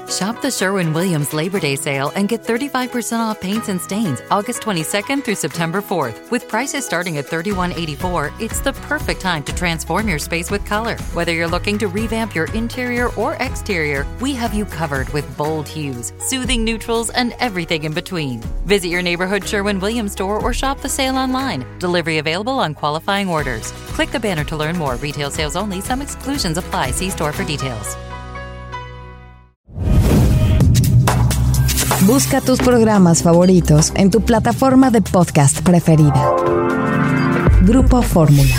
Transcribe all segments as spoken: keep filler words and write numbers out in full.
Shop the Sherwin-Williams Labor Day sale and get thirty-five percent off paints and stains August twenty-second through September fourth. With prices starting at thirty-one eighty-four, it's the perfect time to transform your space with color. Whether you're looking to revamp your interior or exterior, we have you covered with bold hues, soothing neutrals, and everything in between. Visit your neighborhood Sherwin-Williams store or shop the sale online. Delivery available on qualifying orders. Click the banner to learn more. Retail sales only. Some exclusions apply. See store for details. Busca tus programas favoritos en tu plataforma de podcast preferida. Grupo Fórmula.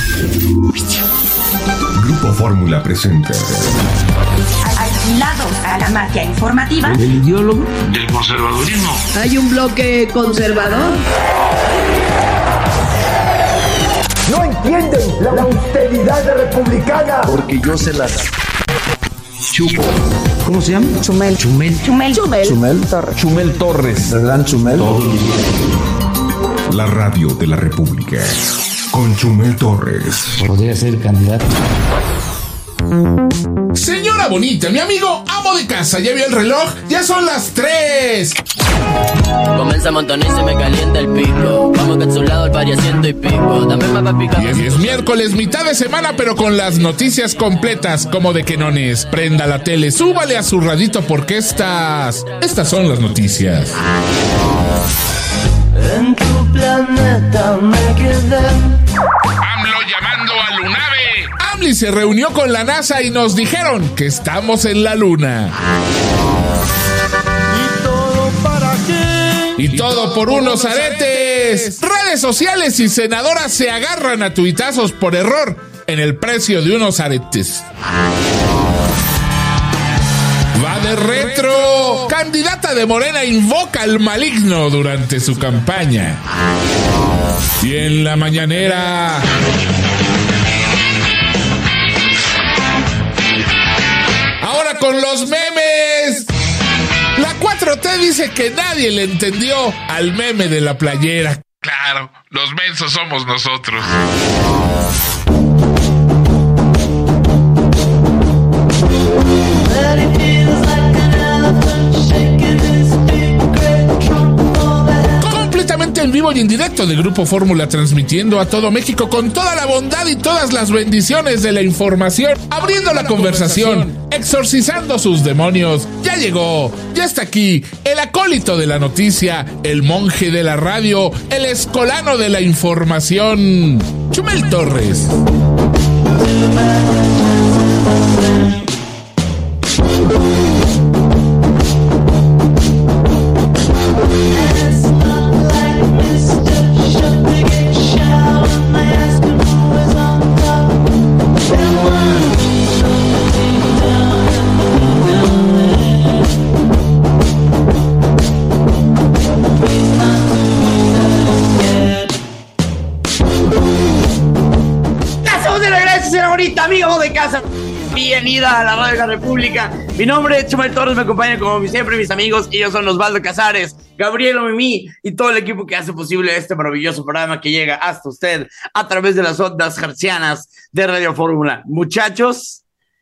Grupo Fórmula presenta. Aislados a la mafia informativa. El ideólogo del conservadurismo. Hay un bloque conservador. No entienden la, la austeridad republicana. Porque yo se las chupo. ¿Cómo se llama? Chumel. Chumel. Chumel. Chumel. Chumel Torres. Chumel Torres. El gran Chumel. La radio de la República. Con Chumel Torres. Podría ser candidato. Señora bonita, mi amigo amo de casa, ¿ya vio el reloj? ¡Ya son las tres! Comienza a montonar y se me calienta el pico. Vamos que a su lado el pari a ciento y pico. Dame papá pica. Y es, y es miércoles, mitad de semana, pero con las noticias completas, como de que no es. Prenda la tele, súbale a su radito porque estas... Estas son las noticias. En tu planeta me quedé. AMLO llamando a Lunave. AMLI se reunió con la NASA y nos dijeron que estamos en la luna. ¿Y todo para qué? Y todo por unos aretes. Redes sociales y senadoras se agarran a tuitazos por error en el precio de unos aretes. Va de retro. Candidata de Morena invoca al maligno durante su campaña. Y en la mañanera... Ahora con los memes. La cuatro T dice que nadie le entendió al meme de la playera. Claro, los mensos somos nosotros. Completamente en vivo y en directo de Grupo Fórmula, transmitiendo a todo México con toda la bondad y todas las bendiciones de la información, abriendo la conversación, exorcizando sus demonios. Ya llegó, ya está aquí, el acólito de la noticia, el monje de la radio, el escolano de la información, Chumel Torres. Amigo de casa, bienvenida a la Radio de la República. Mi nombre es Chumel Torres, me acompañan como siempre mis amigos. Ellos son Osvaldo Casares, Gabriel Mimi y todo el equipo que hace posible este maravilloso programa que llega hasta usted a través de las ondas hertzianas de Radio Fórmula. Muchachos,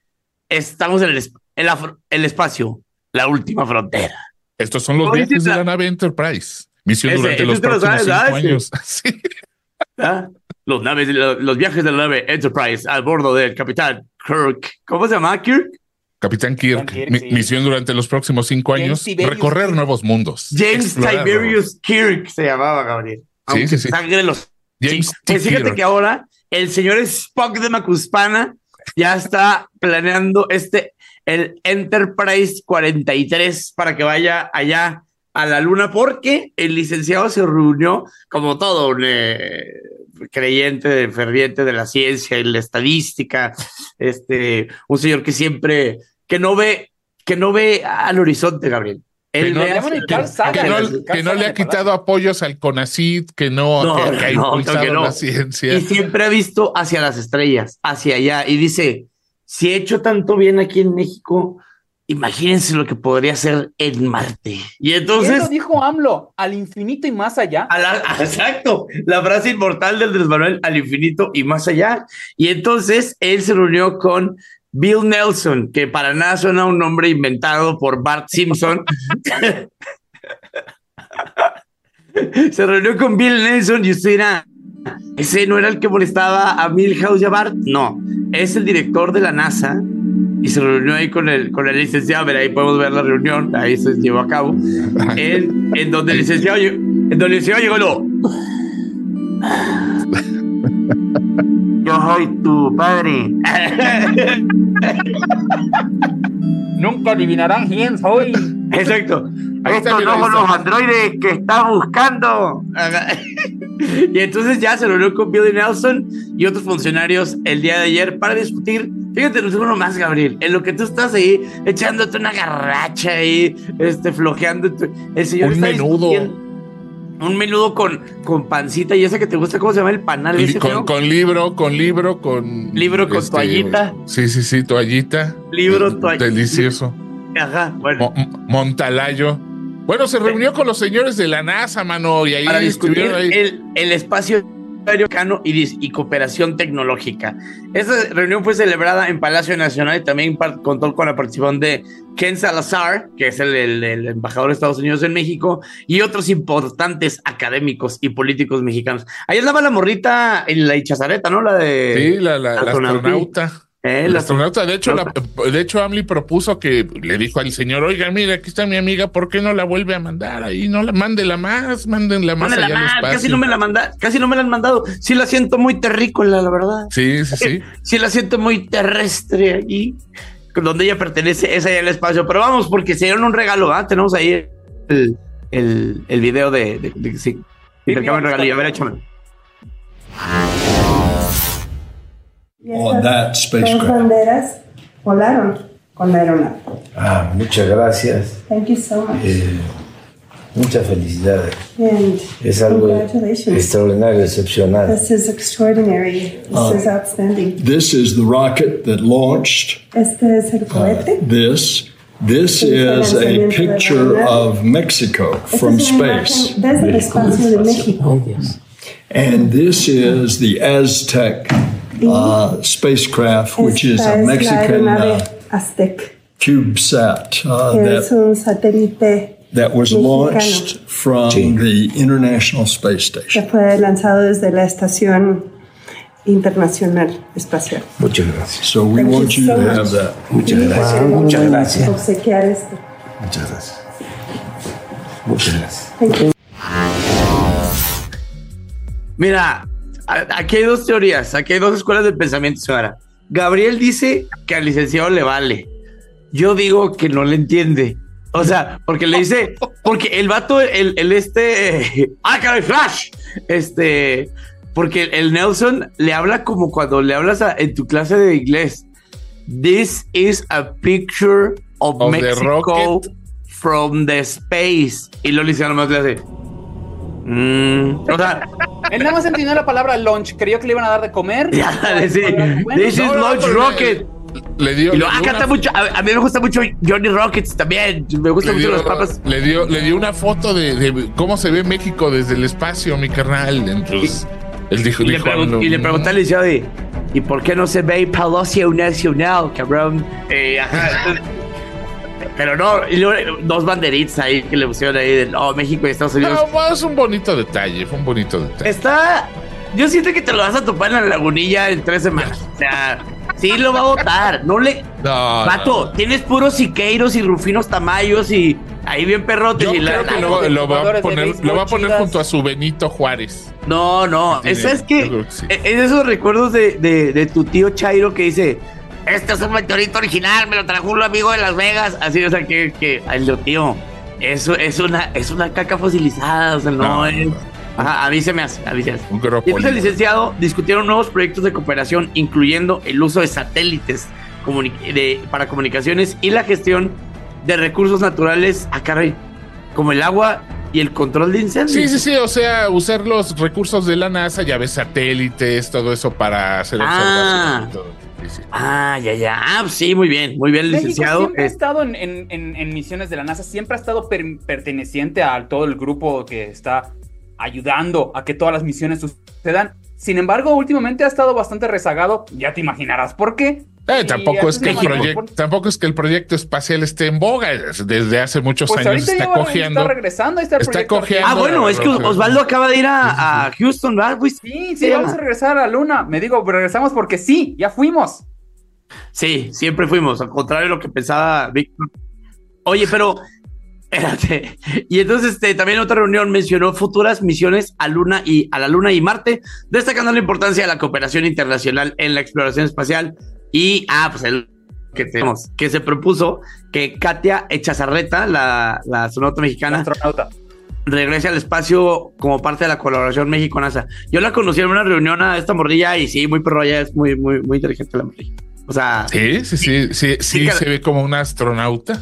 estamos en el, es- en la, el espacio, la última frontera. Estos son los viajes de la nave Enterprise. Misión Ese, durante ese los te lo próximos sabes, cinco ¿verdad? años. Sí. ¿Ah? Los, naves, los, los viajes de la nave Enterprise a bordo del capitán Kirk. ¿Cómo se llama? ¿Kirk? Capitán Kirk, Kirk, mi- sí. misión durante los próximos cinco años, recorrer nuevos mundos. James explorar Tiberius Kirk se llamaba, Gabriel. Aunque sí, sí. sangre los... James Sí. Pues T. fíjate Kirk. que ahora el señor Spock de Macuspana ya está planeando este, el Enterprise cuarenta y tres para que vaya allá a la luna, porque el licenciado se reunió como todo un eh, creyente, ferviente de la ciencia y la estadística, este, un señor que siempre, que no ve, que no ve al horizonte, Gabriel. Él Que no, ve hacia- que, que no- que no le ha quitado apoyos al CONACYT, que no, No, que, que ha no, impulsado que no. la ciencia. Y siempre ha visto hacia las estrellas, hacia allá, y dice, si he hecho tanto bien aquí en México, imagínense lo que podría hacer en Marte. Y entonces... Eso dijo AMLO, al infinito y más allá. A la- exacto, la frase inmortal del Andrés Manuel, al infinito y más allá. Y entonces él se reunió con Bill Nelson, que para nada suena un nombre inventado por Bart Simpson. Se reunió con Bill Nelson y usted dirá, ¿ese no era el que molestaba a Milhouse y a Bart? No, es el director de la NASA y se reunió ahí con el, con el licenciado. Mira, ahí podemos ver la reunión, ahí se llevó a cabo, en, en donde el licenciado, en donde el licenciado llegó lo... Yo soy tu padre. Nunca adivinarán quién soy. Exacto. Estos no son los androides que estás buscando. Y entonces ya se reunió con Bill Nelson y otros funcionarios el día de ayer para discutir. Fíjate, no sé uno más, Gabriel. En lo que tú estás ahí echándote una garracha ahí, este, flojeando. El señor un está menudo. Un menudo con, con pancita y ese que te gusta, ¿cómo se llama el panal? Ese, con, con libro, con libro, con... Libro con este, toallita. Sí, sí, sí, toallita. Libro, toallita. Delicioso. Ajá, bueno. Mo- Montalayo. Bueno, se reunió con los señores de la NASA, mano, y ahí para discutir ahí. El, el espacio americano y, y cooperación tecnológica. Esta reunión fue celebrada en Palacio Nacional y también contó con la participación de Ken Salazar, que es el, el, el embajador de Estados Unidos en México, y otros importantes académicos y políticos mexicanos. Ahí andaba la morrita en la Ichazareta, ¿no? La de... Sí, la, la, la astronauta. Eh, la astronauta, de hecho, la, de hecho, AMLI propuso que le dijo al señor, oiga, mira, aquí está mi amiga, ¿por qué no la vuelve a mandar ahí? No la mándela más, mándenla más Mándela allá al espacio. Casi no me la manda, casi no me la han mandado. Sí la siento muy terrícola, la verdad. Sí, sí, sí. Sí la siento muy terrestre allí, donde ella pertenece, es allá el espacio. Pero vamos, porque se dieron un regalo, ¿ah? Tenemos ahí el, el, el video de, de, de, de sí. Intercambio de regalillo, a ver, échame. On that spacecraft. Dos banderas volaron con la aeronave. Ah, muchas gracias. Thank you so much. Eh, muchas felicidades. And es algo congratulations. extraordinario, excepcional. This is extraordinary. This Uh, is outstanding. This is the rocket that launched Este es el cohete. uh, this. This is a picture of Mexico from space. Desde el espacio de México. And this is the Aztec uh, spacecraft, which is a Mexican uh, CubeSat uh, that, that was launched from the International Space Station. Que fue lanzado desde la Estación Internacional Espacial. Muchas gracias. So we want you to have that. Muchas gracias. Muchas gracias. Obsequiar esto. Muchas gracias. Muchas gracias. Thank you. Mira, aquí hay dos teorías, aquí hay dos escuelas de pensamiento, señora. Gabriel dice que al licenciado le vale. Yo digo que no le entiende. O sea, porque le dice, porque el vato, el, el este, ¡ah, caray, Flash! Este, porque el Nelson le habla como cuando le hablas a, en tu clase de inglés. This is a picture of, of Mexico from the space. Y lo licenciado nomás le hace... Mm, o sea, él nada más entendió la palabra lunch, creyó que le iban a dar de comer. Ya, sí. This is no, Launch no, Rocket. Le, le dio, y lo, le dio acá está mucho, a, a mí me gusta mucho Johnny Rockets también. Me gustan mucho dio, las papas. Le dio, le dio una foto de, de cómo se ve México desde el espacio, mi carnal. Entonces, y, él dijo, y, dijo, le pregun- no, y le pregunté al licenciado de, ¿y por qué no se ve Palacio Nacional, cabrón? Eh, ajá. Pero no, y luego dos banderitas ahí que le pusieron ahí de oh, México y Estados Unidos. No, es un bonito detalle, fue un bonito detalle. Está, yo siento que te lo vas a topar en la lagunilla en tres semanas. O sea, sí lo va a votar. No le. No. Vato, no. Tienes puros Siqueiros y Rufinos Tamayos y ahí bien perrotes. Yo y creo la, que lo, lo, va a poner, lo va a poner junto a su Benito Juárez. No, no. Eso es que, que sí. Es esos recuerdos de, de, de tu tío Chairo que dice. Este es un meteorito original, me lo trajo un amigo de Las Vegas. Así, o sea, que, que ay, lo tío, eso es una, es una caca fosilizada, o sea, no, no es. Ajá, a mí se me hace, a mí se hace. Un y entonces el licenciado discutieron nuevos proyectos de cooperación, incluyendo el uso de satélites comuni- de, para comunicaciones y la gestión de recursos naturales, ah, caray, como el agua y el control de incendios. Sí, sí, sí, o sea, usar los recursos de la NASA, ya ves, satélites, todo eso para hacer ah. observaciones y todo. Sí, sí. Ah, ya, ya. Ah, sí, muy bien, muy bien, México licenciado. Siempre ha estado en, en, en, en misiones de la NASA, siempre ha estado per, perteneciente a todo el grupo que está ayudando a que todas las misiones sucedan. Sin embargo, últimamente ha estado bastante rezagado, ya te imaginarás por qué, Eh, tampoco es que el México. proyecto, tampoco es que el proyecto espacial esté en boga. Desde hace muchos Pues años ahorita está ya va- cogiendo. Está regresando, ahí está el está proyecto. cogiendo. Ah, bueno, es que Osvaldo acaba de ir a, Sí, sí, sí. a Houston, ¿verdad? Pues, Sí, sí, vamos a regresar a la luna. Me digo, regresamos porque sí, ya fuimos. sí, siempre fuimos, al contrario de lo que pensaba Víctor. Oye, pero, espérate. Y entonces, este, también en otra reunión mencionó futuras misiones a Luna y a la Luna y Marte, destacando la importancia de la cooperación internacional en la exploración espacial. Y, ah, pues el que tenemos, que se propuso que Katia Echazarreta, la, la astronauta mexicana, Astronauta. regrese al espacio como parte de la colaboración México-NASA. Yo la conocí en una reunión a esta morrilla y sí, muy perro, ella es muy, muy, muy inteligente la morrilla. O sea... Sí, sí, sí, sí, sí, sí, se ve como una astronauta.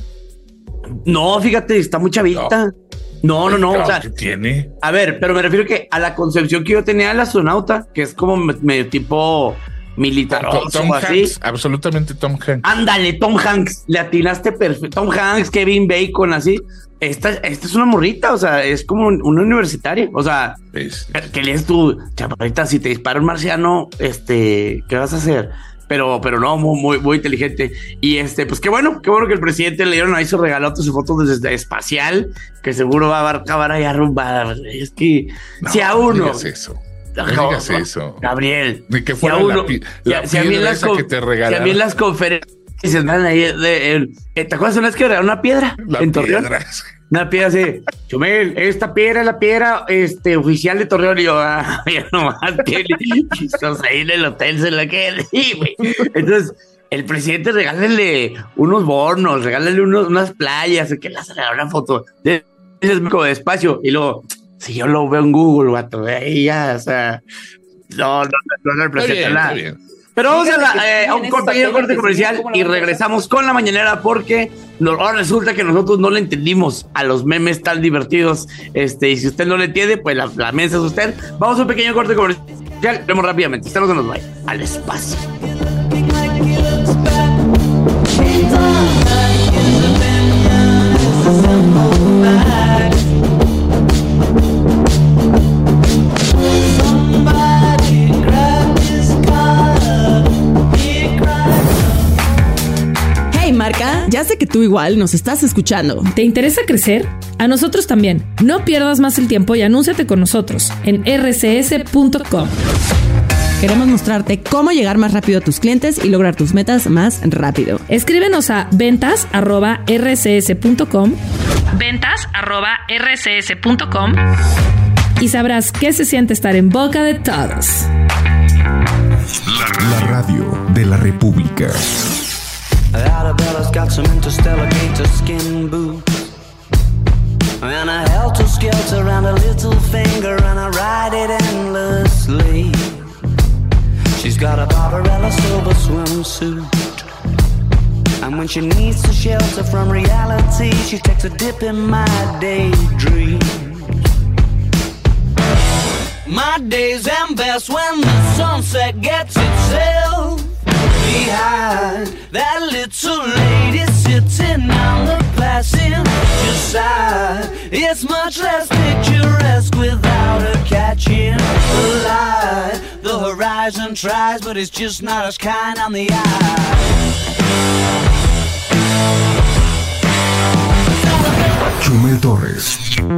No, fíjate, está muy chavita. No, no, no, Claro, o sea... ¿qué tiene? A ver, pero me refiero que a la concepción que yo tenía del astronauta, que es como me- medio tipo militar Tom, Tom o así. Hanks, absolutamente Tom Hanks. Ándale, Tom Hanks, le atinaste perfecto. Tom Hanks, Kevin Bacon, así. Esta, esta es una morrita, o sea, es como un- una universitaria. O sea, Es- ¿qué lees tú, chaparrita? Si te dispara un marciano, este, ¿qué vas a hacer? Pero, pero no, muy, muy, muy inteligente. Y este, pues qué bueno, qué bueno que el presidente le dieron ahí su regalote, su foto desde espacial, que seguro va a acabar ahí arrumbada. Es que No, si a no uno. digas eso. No digas eso. Gabriel. Ni que si fuera a uno- la, pi- si a- la si a mí en piedra las esa con- que te si a mí regalaron. en las conferencias van ahí de- el- eh, ¿te acuerdas una vez que regalaron una piedra La en Torreón? piedra. Una piedra así, Chumel, esta piedra es la piedra este, oficial de Torreón. Y yo, ah, ya nomás, que estamos ahí en el hotel, se la quedé, güey. Entonces, el presidente regálele unos bonos, regálele unos, unas playas, que las regalaron una foto. De, es como de espacio. Y luego, si yo lo veo en Google, vato, de ahí ya, o sea, no, no, no, no representa Está bien, nada. está bien. Pero vamos a, Fíjate la- que eh, a tienen un esos pequeño corte satélites, comercial ¿cómo la y van a regresamos con la mañanera porque no- ahora resulta que nosotros no le entendimos a los memes tan divertidos. Este, y si usted no le entiende, pues la, la mensa es usted. Vamos a un pequeño corte comercial. Vemos rápidamente. Usted no se nos vaya al espacio. Hey marca, ya sé que tú igual nos estás escuchando. ¿Te interesa crecer? A nosotros también. No pierdas más el tiempo y anúnciate con nosotros en r c s punto com. Queremos mostrarte cómo llegar más rápido a tus clientes y lograr tus metas más rápido. Escríbenos a ventas arroba r c s punto com, ventas arroba r c s punto com y sabrás qué se siente estar en boca de todos. La radio de la República. Arabella's got some interstellar gator skin boots and a helter skelter around a little finger, and I ride it endlessly. She's got a Barbarella silver swimsuit, and when she needs to shelter from reality, she takes a dip in my daydream. My days end best when the sunset gets itself behind that little lady sitting on the passenger side. It's much less picturesque without her catching the light. The horizon tries, but it's just not as kind on the eye. Chumel Torres.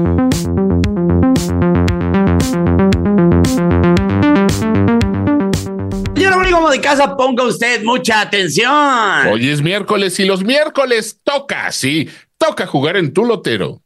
Señor amigo de casa, ponga usted mucha atención. Hoy es miércoles y los miércoles toca, sí, toca jugar en tu lotero.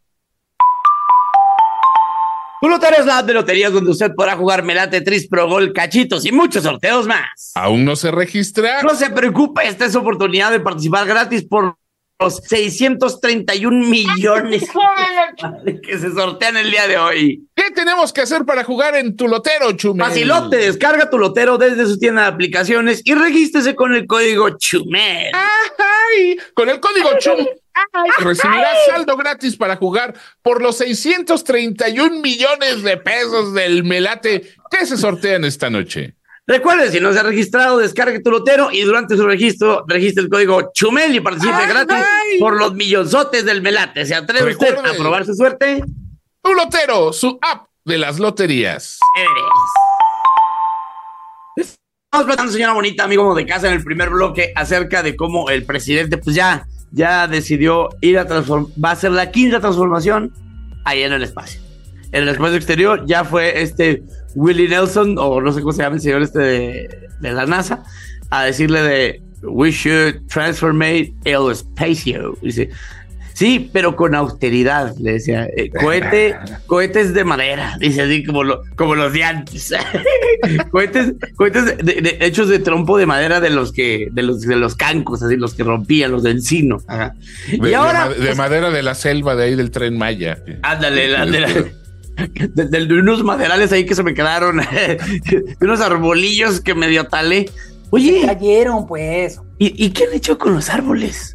Tu Lotero es la app de loterías donde usted podrá jugar Melate, Tris, Pro Gol, Cachitos y muchos sorteos más. ¿Aún no se registra? No se preocupe, esta es su oportunidad de participar gratis por los seiscientos treinta y un millones que se sortean el día de hoy. ¿Qué tenemos que hacer para jugar en tu lotero, Chumel? Facilote, descarga tu Lotero desde su tienda de aplicaciones y regístrese con el código Chumel. ¡Ay! Con el código Chumel recibirás saldo gratis para jugar por los seiscientos treinta y un millones de pesos del Melate que se sortean esta noche. Recuerde, si no se ha registrado, descargue tu Lotero y durante su registro registre el código Chumel y participe ¡Ay, gratis ay! por los millonzotes del Melate. ¿Se atreve Recuerde. usted a probar su suerte? Tu Lotero, su app de las loterías. Eres. Estamos platicando, señora bonita, amigo de casa, en el primer bloque acerca de cómo el presidente pues ya, ya decidió ir a transformar, va a ser la quinta transformación ahí en el espacio. En el espacio exterior ya fue este Willie Nelson, o no sé cómo se llama el señor este de, de la NASA, a decirle de we should transformate el espacio. Dice, sí, pero con austeridad, le decía. Eh, cohete, cohetes de madera, dice así como, lo, como los de antes. cohetes, cohetes de, de, de, hechos de trompo de madera de los que, de los, de los cancos, así los que rompían, los de encino. Ajá. De, y ahora de, de pues, madera de la selva de ahí del Tren Maya. Ándale, la, de, la, de, de, de unos maderales ahí que se me quedaron, de unos arbolillos que medio talé. Oye, se cayeron, pues. ¿Y, ¿Y qué han hecho con los árboles?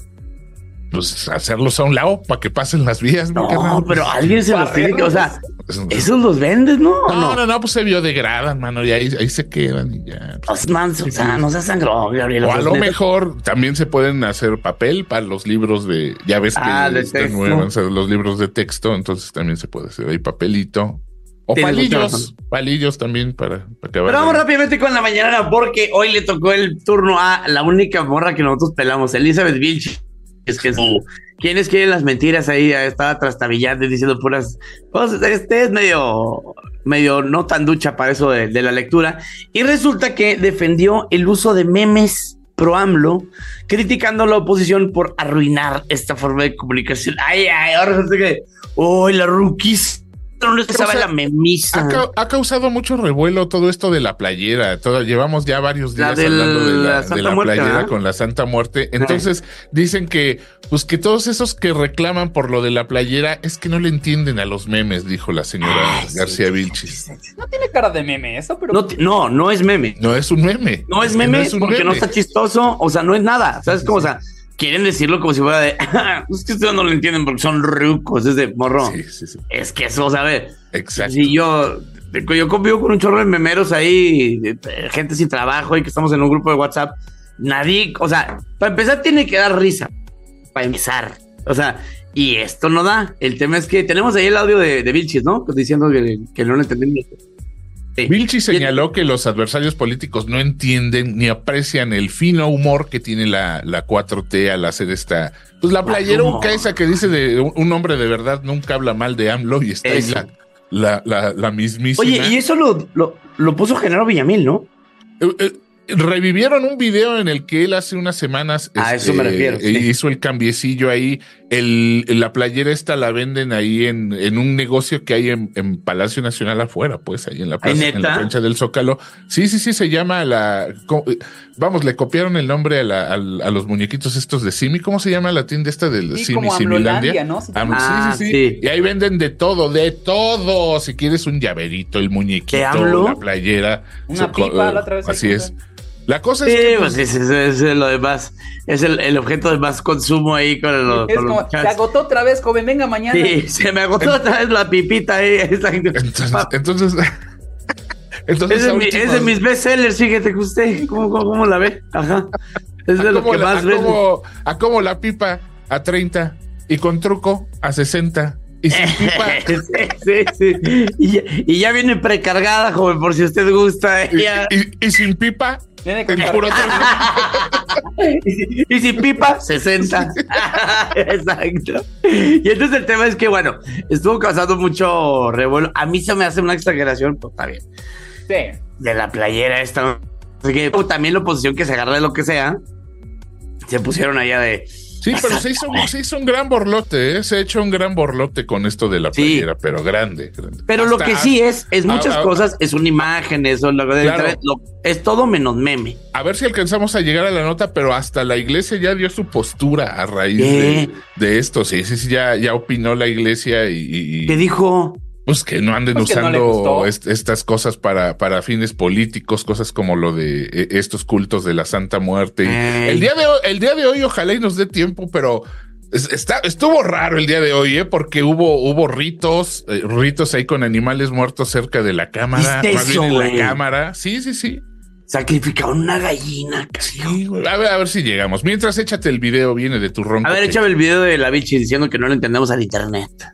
Pues hacerlos a un lado para que pasen las vías. No, no pero alguien se los tiene que, o sea, esos los vendes, ¿no? No, no, no, no pues se biodegradan, mano, y ahí, ahí se quedan y ya. Los mansos, o sea, no se sangró, Gabriel. O a lo mejor también se pueden hacer papel para los libros de, ya ves que ah, están nuevos los libros de texto, entonces también se puede hacer ahí papelito. O palillos, palillos también para, para que Pero vamos ahí rápidamente con la mañana porque hoy le tocó el turno a la única morra que nosotros pelamos, Elizabeth Vilches. Es que su, quienes quieren las mentiras ahí, estaba trastabillando diciendo puras cosas. Este es medio, medio no tan ducha para eso de, de la lectura. Y resulta que defendió el uso de memes pro AMLO, criticando a la oposición por arruinar esta forma de comunicación. Ay, ay, ahora resulta que, oh, la rookies. No estaba la memisa. Ha, ca ha causado mucho revuelo todo esto de la playera. Todo, llevamos ya varios días la hablando de la, la, de la muerte, playera, ¿eh? Con la Santa Muerte. Entonces Ay. dicen que, pues que todos esos que reclaman por lo de la playera es que no le entienden a los memes, dijo la señora Ay, García sí, Vilchis. Sí, sí. No tiene cara de meme eso, pero no, no, no es meme. No es un meme. No es, es meme no es porque meme. No está chistoso. O sea, no es nada. ¿Sabes cómo? O sea, quieren decirlo como si fuera de es que ustedes no lo entienden porque son rucos, es de morro. Sí, sí, sí. Es que eso, ¿sabes? Exacto. Si yo, yo convivo con un chorro de memeros ahí, gente sin trabajo y que estamos en un grupo de WhatsApp, nadie, o sea, para empezar tiene que dar risa, para empezar, o sea, y esto no da. El tema es que tenemos ahí el audio de, de Vilchis, ¿no? Diciendo que, que no lo entendimos. Sí. Vilchis señaló que los adversarios políticos no entienden ni aprecian el fino humor que tiene la, la cuatro T al hacer esta, pues la playeruca esa que dice de un hombre de verdad nunca habla mal de AMLO y está eso. ahí la, la, la, la mismísima. Oye, y eso lo, lo, lo puso Genaro Villamil, ¿no? Eh, eh, revivieron un video en el que él hace unas semanas a este, eso me refiero, sí. hizo el cambiecillo ahí. El, la playera esta la venden ahí en, en un negocio que hay en, en Palacio Nacional afuera, pues ahí en la plaza, en la plancha del Zócalo. Sí, sí, sí, se llama la... Vamos, le copiaron el nombre a, la, a, a los muñequitos estos de Simi. ¿Cómo se llama la tienda esta del sí, Simi? Como Amlolandia, ¿no? Sí, ah, sí, sí, sí. Y ahí venden de todo, de todo. Si quieres un llaverito, el muñequito, la playera. Una so, pipa, uh, la otra vez. Así es. La cosa sí, es que pues, es, es, es, es lo demás, es el, el objeto de más consumo ahí con los. Es con como, los se agotó otra vez, joven, venga mañana. Sí, se me agotó otra vez la pipita ahí. Entonces, entonces, entonces es, de mi, es de mis bestsellers, fíjate que usted, ¿cómo, cómo, cómo la ve? Ajá. Es de lo que la, más ve. A como la pipa a treinta y con truco a sesenta. Y sin pipa. sí, sí, sí. Y, ya, y ya viene precargada, joven, por si usted gusta. Y, y, y sin pipa. Viene con puro y, y sin pipa, sesenta. Exacto. Y entonces el tema es que, bueno, estuvo causando mucho revuelo. A mí se me hace una exageración, pues está bien. Sí. De la playera esta. Así que también la oposición que se agarra de lo que sea, se pusieron allá de... Sí, pero se hizo, se hizo un gran borlote, ¿eh? Se ha hecho un gran borlote con esto de la playera, sí. pero grande, grande. Pero Hasta, lo que sí es, es muchas a, a, cosas, es una imagen, eso, lo, claro. lo, es todo menos meme. A ver si alcanzamos a llegar a la nota, pero hasta la iglesia ya dio su postura a raíz de, de esto. Sí, sí, sí, ya, ya opinó la iglesia y... y ¿qué dijo? Pues que no anden pues usando no est estas cosas para, para fines políticos, cosas como lo de eh, estos cultos de la Santa Muerte. Y el día de hoy, el día de hoy, ojalá y nos dé tiempo, pero está, estuvo raro el día de hoy, ¿eh? Porque hubo, hubo ritos, eh, ritos ahí con animales muertos cerca de la cámara, más bien en la cámara. Sí, sí, sí. Sacrificaron una gallina, sí, a ver, a ver si llegamos. Mientras échate el video, viene de tu ronco. A ver, échame el video de la bichi diciendo que no le entendemos al internet.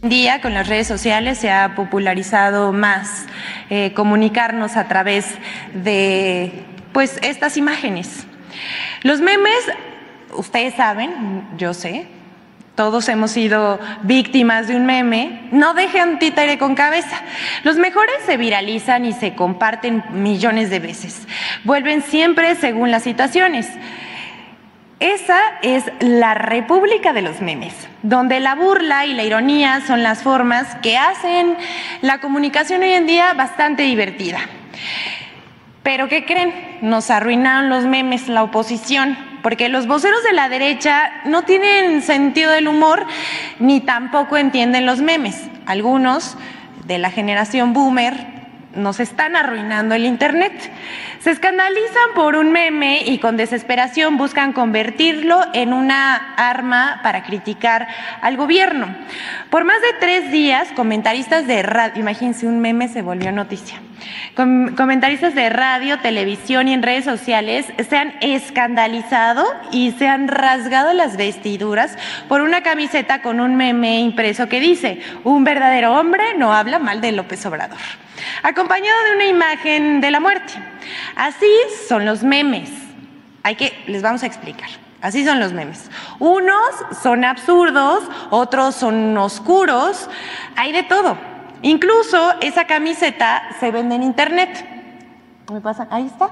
día con las redes sociales se ha popularizado más eh, comunicarnos a través de pues estas imágenes. Los memes, ustedes saben, yo sé, todos hemos sido víctimas de un meme. No dejen títere con cabeza. Los mejores se viralizan y se comparten millones de veces. Vuelven siempre según las situaciones. Esa es la república de los memes, donde la burla y la ironía son las formas que hacen la comunicación hoy en día bastante divertida. Pero ¿qué creen? Nos arruinaron los memes, la oposición, porque los voceros de la derecha no tienen sentido del humor ni tampoco entienden los memes. Algunos de la generación boomer nos están arruinando el internet. Se escandalizan por un meme y con desesperación buscan convertirlo en una arma para criticar al gobierno. Por más de tres días, comentaristas de radio, imagínense, un meme se volvió noticia. Com- comentaristas de radio, televisión y en redes sociales se han escandalizado y se han rasgado las vestiduras por una camiseta con un meme impreso que dice: un verdadero hombre no habla mal de López Obrador, acompañado de una imagen de la muerte. Así son los memes. Hay que, les vamos a explicar. Así son los memes. Unos son absurdos, otros son oscuros, hay de todo. Incluso esa camiseta se vende en internet. ¿Me pasa? Ahí está.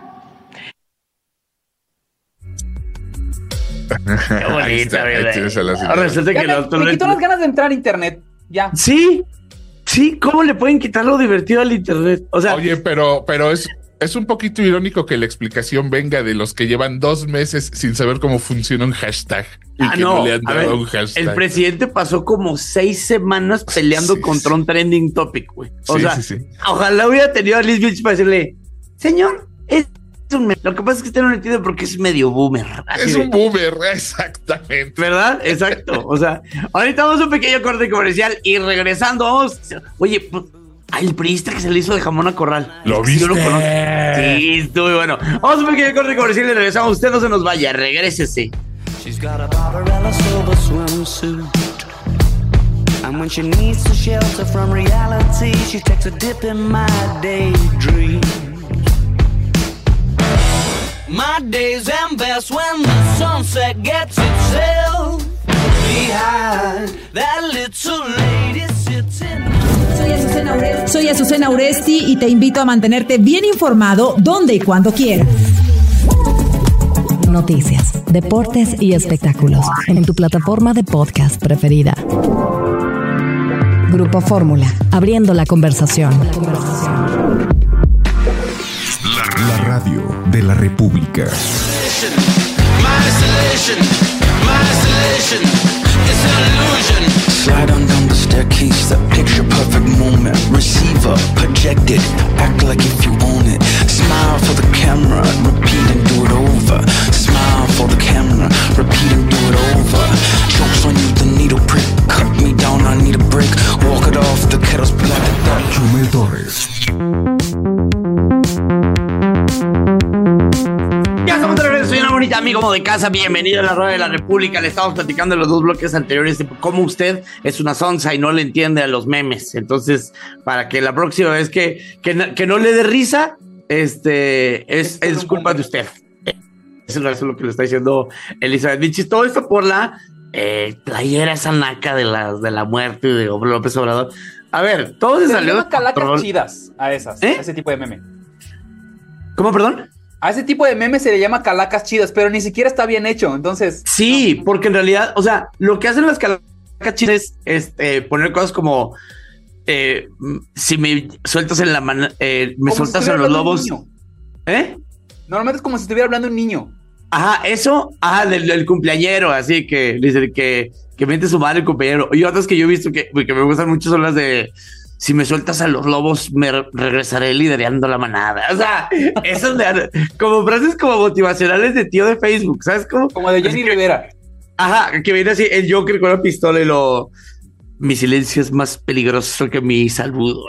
Qué bonita, ¿verdad? Ahora resulta que los me quitó las ganas de entrar a internet. Ya. Sí. Sí, ¿cómo le pueden quitar lo divertido al internet? O sea, oye, pero, pero es, es un poquito irónico que la explicación venga de los que llevan dos meses sin saber cómo funciona un hashtag. Y ah, que no, no le han dado ver, un hashtag. El presidente pasó como seis semanas peleando sí, contra sí. un trending topic, güey. O sí, sea, sí, sí. ojalá hubiera tenido a Liz Vilch para decirle: señor, es un meme. Lo que pasa es que usted no lo entiende porque es medio boomer. Así es de, un boomer, exactamente. ¿Verdad? Exacto. O sea, ahorita vamos a un pequeño corte comercial y regresando vamos. Oye, pues, el priista que se le hizo de jamón a corral. ¿Lo viste? Yo lo sí, estuvo muy bueno. Vamos a un pequeño corte comercial y regresamos. Usted no se nos vaya, regrésese. She's got a Barbarella silver swimsuit, and when she needs to shelter from reality, she takes a dip in my daydream. My days end best when the sunset gets itself behind that little lady sitting. Soy Azucena Uresti. Soy Azucena Uresti y te invito a mantenerte bien informado donde y cuando quieras. Noticias, deportes y espectáculos en tu plataforma de podcast preferida. Grupo Fórmula, abriendo la conversación. La conversación. La, la radio de la República. Slide on down the staircase, the picture perfect moment. Receiver, projected, act like if you own it. Smile for the camera, repeat and do it over. Smile for the camera, repeat and do it over. Chokes on you, the needle prick. Cut me down, I need a brick. Walk it off, the kettle's black. Chumel Torres. Ya estamos de regreso, soy una bonita amigo de casa. Bienvenido a la Radio de la República. Le estamos platicando en los dos bloques anteriores de cómo usted es una sonsa y no le entiende a los memes. Entonces, para que la próxima vez que, que, que no le dé risa, este es, es culpa de usted. Eso es lo que le está diciendo Elizabeth Vilchis. Todo esto por la eh, playera esa naca de la, de la muerte de López Obrador. A ver, todo se, se salió de calacas control. Chidas a esas, ¿Eh? a ese tipo de meme. ¿Cómo, perdón? A ese tipo de meme se le llama calacas chidas, pero ni siquiera está bien hecho, entonces... Sí, no. Porque en realidad, o sea, lo que hacen las calacas chidas es este, poner cosas como... Eh, si me sueltas en la mano... Eh, me como sueltas si en los lobos... ¿Eh? Normalmente es como si estuviera hablando un niño. Ajá, eso, ajá, del, del cumpleañero, así que dice que, que miente su madre el cumpleañero. Y otras que yo he visto que, que me gustan mucho son las de... Si me sueltas a los lobos, me re- regresaré liderando la manada. O sea, esas de, como frases como motivacionales de tío de Facebook, ¿sabes cómo? Como de Jenny Rivera. Ajá, que viene así el Joker con una pistola y lo... Mi silencio es más peligroso que mi saludo.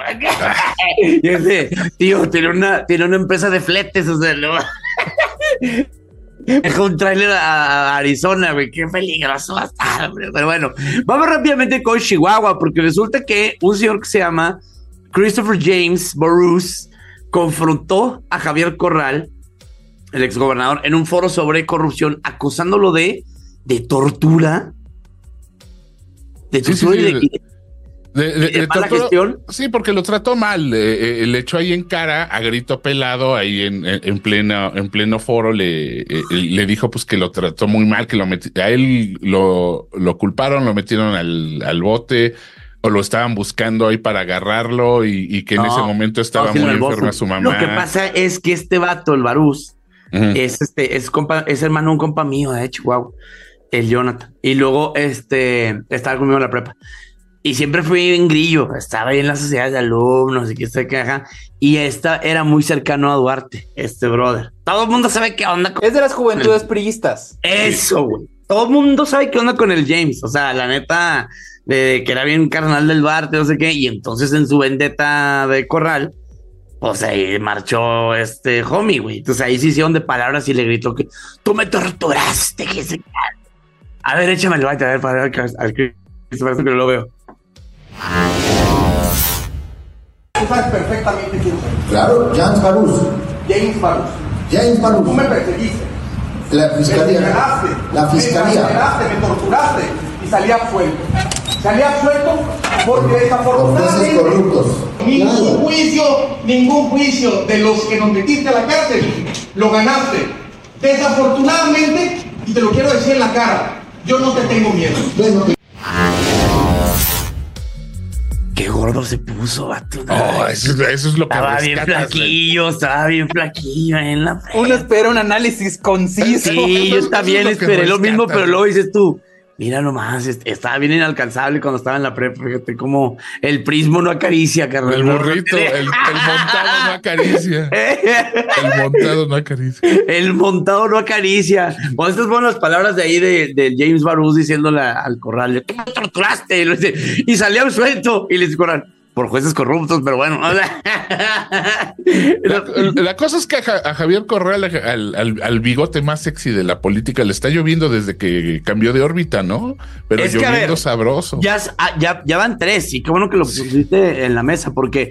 Y ese tío tiene una, tiene una empresa de fletes, o sea, lo... Dejó un tráiler a Arizona, güey. Qué peligroso va a estar, hombre. Pero bueno, vamos rápidamente con Chihuahua, porque resulta que un señor que se llama Christopher James Burrows confrontó a Javier Corral, el exgobernador, en un foro sobre corrupción, acusándolo de, de tortura. De tortura sí, sí, y de... de... De, de, de mala gestión. Sí, porque lo trató mal. Eh, eh, le echó ahí en cara a grito pelado, ahí en, en, en pleno, en pleno foro, le, eh, le dijo pues que lo trató muy mal, que lo meti- a él lo, lo culparon, lo metieron al, al bote, o lo estaban buscando ahí para agarrarlo, y, y que en No, ese momento estaba no, muy el enferma su mamá. Lo que pasa es que este vato, el Barús, uh-huh. es este, es compa, es hermano de un compa mío de Chihuahua, el Jonathan. Y luego este estaba conmigo en la prepa. Y siempre fui en grillo, estaba ahí en las sociedades de alumnos y que se queja. Y esta era muy cercano a Duarte, este brother. Todo el mundo sabe qué onda con... Es de las juventudes el... priistas. Eso, güey. Todo el mundo sabe qué onda con el James. O sea, la neta, de que era bien carnal del Duarte, no sé qué. Y entonces en su vendetta de Corral, pues ahí marchó este homie, güey. Entonces ahí se hicieron de palabras y le gritó que tú me torturaste, que se... A ver, échame el bate, a ver, para ver al que parece que no lo veo. Tú sabes perfectamente quién soy. Claro, James Barús. James Barús. James Barús. Tú me perseguiste. La fiscalía. Me señalaste, la fiscalía. Me señalaste, me torturaste y salí absuelto. Salí absuelto porque desafortunadamente ningún claro. juicio, ningún juicio de los que nos metiste a la cárcel lo ganaste. Desafortunadamente, y te lo quiero decir en la cara, yo no te tengo miedo. Bueno, te... Qué gordo se puso, vato. Oh, eso, eso es lo que estaba bien flaquillo, estaba bien flaquillo en la frente. Uno espera un análisis conciso. Sí, yo también esperé lo mismo, pero luego dices tú, mira nomás, estaba bien inalcanzable cuando estaba en la prepa, fíjate como el prismo no acaricia, carnal. El burrito, el, el montado no acaricia. El montado no acaricia. El montado no acaricia. Bueno, estas fueron las palabras de ahí de, de James Barús diciéndole al Corral, tú me torturaste, y, dice, y salía suelto, y le dice Corral, por jueces corruptos, pero bueno. O sea, la, la cosa es que a, a Javier Corral, al, al, al bigote más sexy de la política, le está lloviendo desde que cambió de órbita, ¿no? Pero es lloviendo que, ver, sabroso. Ya, ya, ya van tres, y qué bueno que lo pusiste en la mesa, porque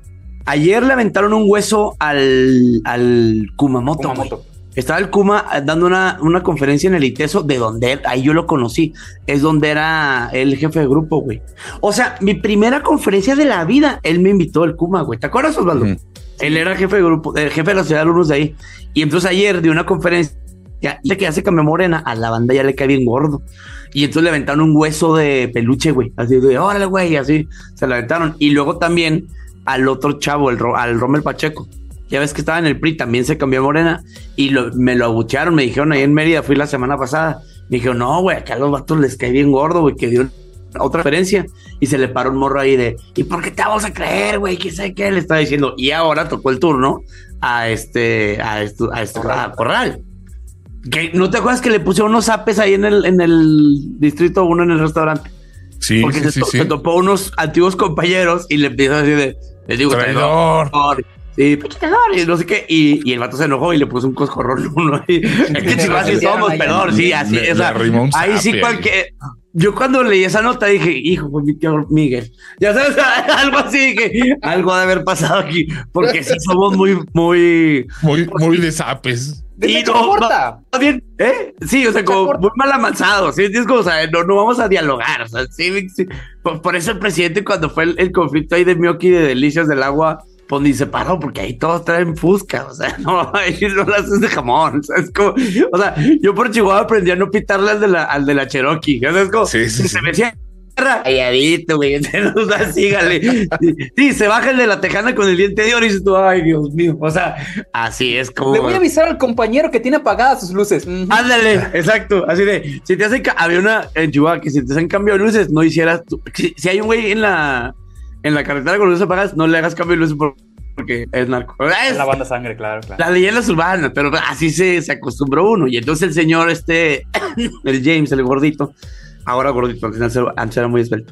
ayer le aventaron un hueso al, al Kumamoto. Kumamoto. Estaba el Kuma dando una, una conferencia en el ITESO, de donde él, ahí yo lo conocí, es donde era el jefe de grupo, güey. O sea, mi primera conferencia de la vida, él me invitó el Kuma, güey. ¿Te acuerdas, Osvaldo? Uh-huh. Él era jefe de grupo, el jefe de la ciudad de alumnos de ahí. Y entonces ayer de una conferencia, ya, ya que ya se cambió Morena, a la banda ya le cae bien gordo. Y entonces le aventaron un hueso de peluche, güey. Así de, órale, güey, así se le aventaron. Y luego también al otro chavo, el, al Rommel Pacheco. Ya ves que estaba en el P R I, también se cambió a Morena y lo, me lo abuchearon, me dijeron ahí en Mérida, fui la semana pasada, me dijeron, no, güey, acá a los vatos les cae bien gordo, güey, que dio otra referencia y se le paró un morro ahí de, ¿y por qué te vamos a creer, güey? ¿Qué sé qué? Le estaba diciendo, y ahora tocó el turno a este, a este, a este, a Corral. Que, ¿no te acuerdas que le pusieron unos zapes ahí en el, en el distrito uno en el restaurante? Sí, porque sí, se, sí, to, sí. se topó unos antiguos compañeros y le empiezan a decir de, les digo, traidor. traidor. Sí, y no sé qué, y, y el vato se enojó y le puso un coscorrón uno. Y, es que chicos, así somos, perdón, sí, así es. Ahí sí, cualquier. Yo cuando leí esa nota dije, hijo, pues mi tío Miguel. Ya sabes, algo así, que algo ha de haber pasado aquí, porque sí somos muy, muy. Muy, muy de zapes. Y no, no, bien, ¿eh? Sí, o sea, como muy mal avanzado, ¿sí? Es como, o sea, no, no vamos a dialogar, o sea, sí, sí. Por, por eso el presidente, cuando fue el, el conflicto ahí de Mioki y de Delicias del Agua, pues ni se paró, porque ahí todos traen fusca, o sea, no, ahí no las haces de jamón, o sea, es como, o sea, yo por Chihuahua aprendí a no pitarle al de la, al de la Cherokee, o sea, es como, sí, sí, se sí. me decía, calladito, güey, o sea, sígale, sí, sí, se baja el de la tejana con el diente de oro y dices tú, ay, Dios mío, o sea, así es como. Le voy a avisar al compañero que tiene apagadas sus luces. Mm-hmm. Ándale, exacto, así de, si te hacen, había una en Chihuahua que si te hacen cambio de luces, no hicieras, tú, si, si hay un güey en la, en la carretera con luces apagadas, no le hagas cambio de luces por porque es narco. Es la banda sangre, claro, claro. La leyendas urbanas, pero así se, se acostumbró uno. Y entonces el señor, este, el James, el gordito, ahora gordito, antes era, antes era muy esbelto,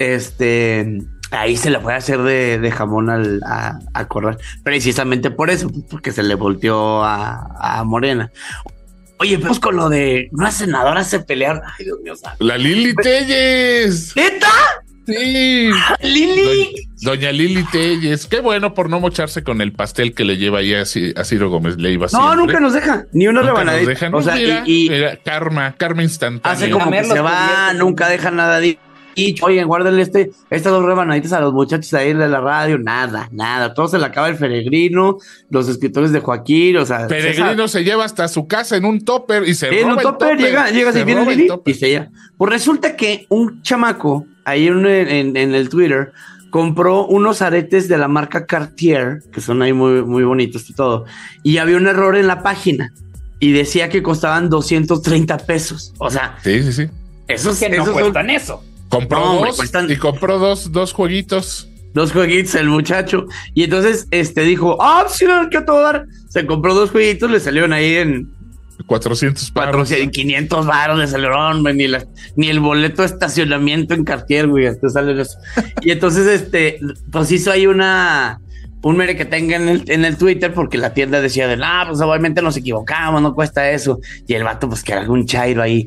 este, ahí se le fue a hacer de, de jamón al, a, a Corral. Precisamente por eso, porque se le volteó a, a Morena. Oye, pues con lo de unas senadoras se pelearon. Ay, Dios mío. ¿sabes? La Lili Telles. ¿Neta? Sí. Ah, Lili. Do- Doña Lili Telles. Qué bueno por no mocharse con el pastel que le lleva ahí a, C- a Ciro Gómez Leiva. No, siempre. nunca nos deja. Ni una Nunca rebanadita. nos deja. O No, sea, mira, y, y mira, karma, karma instantánea. hace como que se va, nunca deja nada de... Y, oigan, guárdenle este, estas dos rebanaditas a los muchachos ahí de la radio. Nada, nada. Todo se le acaba el Peregrino, los escritores de Joaquín, o sea... Peregrino César, se lleva hasta su casa en un topper y se en roba un el topper, topper. llega, llega, se se viene roba el el Lili topper. y se lleva. Pues resulta que un chamaco, ahí en, en, en el Twitter, compró unos aretes de la marca Cartier, que son ahí muy, muy bonitos y todo, y había un error en la página, y decía que costaban doscientos treinta pesos. O sea... Sí, sí, sí. Esos que no esos cuestan son... eso. Compró No, hombre, dos cuestan- y compró dos, dos jueguitos. Dos jueguitos el muchacho. Y entonces este dijo, ah, sí, no, ¿qué a todo dar? Se compró dos jueguitos, le salieron ahí en cuatrocientos cuatrocientos, quinientos baros, le salieron, güey, ni, la- ni el boleto de estacionamiento en Cartier, güey, te salen eso. Y entonces, este, pues hizo ahí una, un mere que tenga en el, en el Twitter, porque la tienda decía de, ah, pues obviamente nos equivocamos, no cuesta eso. Y el vato, pues que era algún chairo ahí.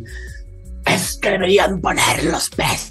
Es que deberían poner los precios.